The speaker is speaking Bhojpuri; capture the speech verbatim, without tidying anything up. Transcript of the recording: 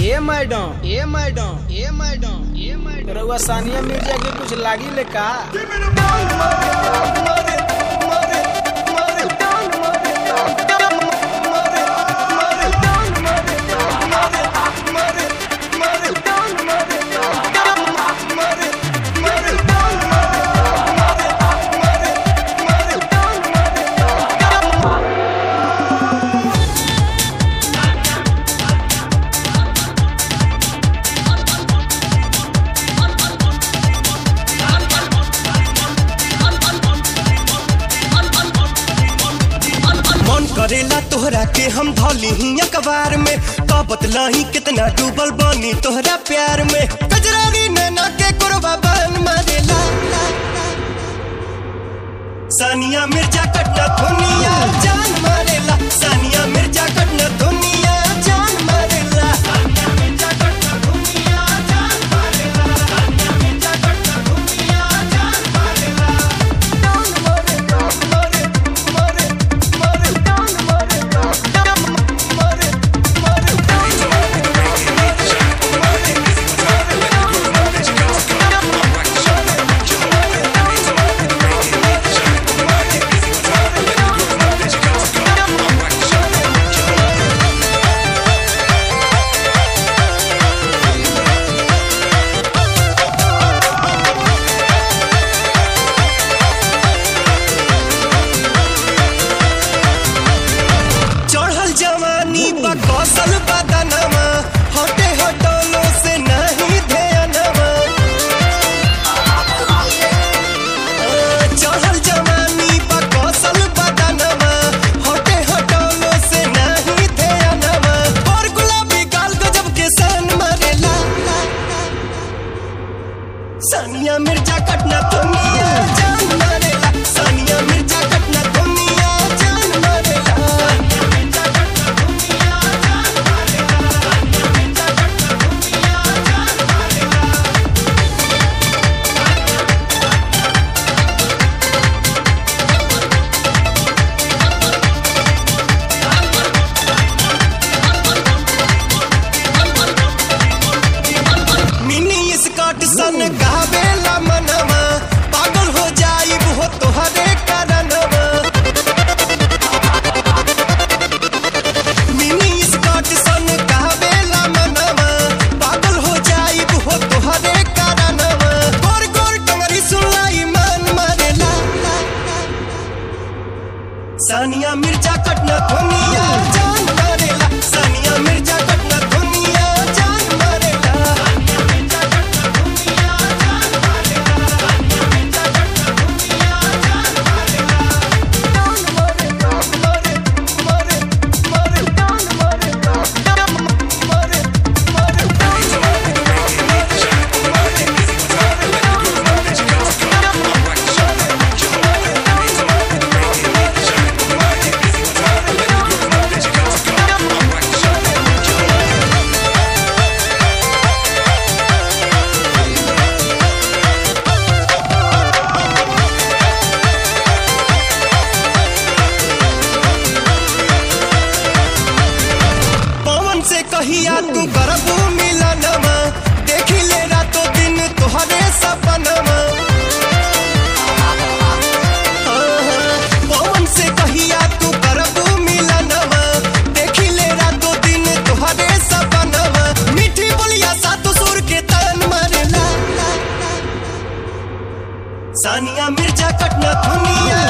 ए मैडम ए मैडम ए मैडम ए मैडम रउआ सानिया मिर्जा के कुछ लागी ले का? करेला तोहरा के हम धौली ही अखबार में का बतलाही कितना डूबल बानी तोहरा प्यार में कजरारी नैना के कुरबा बन मारेला सानिया मिर्जा कटना दुनिया जान मारेला सानिया मिर्जा कटना दुनिया जान मारेला सानिया मिर्जा कटना दुनिया जान मारेला सानिया मिर्जा कटना दुनिया जान मारेला कौशल बदनमा हटे हटोलो से नहीं ध्यानमा चढ़ल जवानी बा कौशल बदनमा हटे हटोलो से नहीं ध्यानमा और गुलाबी गाल गजब के सन मरेला सानिया मिर्जा कटना दुनिया जान मारेला सानिया मिर्जा कटना दुनिया जान मारेला सन गावेला मनवा पागल हो जाई वो तोहरे कारणवा मिनी स्कर्ट सन गावेला मनवा पागल हो जाई वो तोहरे कारणवा गोर गोर टंगरी सुलाई मन मारेला सानिया मिर्जा कटना दुनिया जान मारेला सानिया मिर्जा कटना दुनिया जान मारेला कहिया तू करबू मिलनमा देखी ले रातों दिन तोहरे सपनमा पवन से कहिया तू करबू मिलनमा देखी ले रातों दिन तोहरे सपनमा मीठी बोलिया सातों सुर के तन मारेला सानिया मिर्जा कटना दुनिया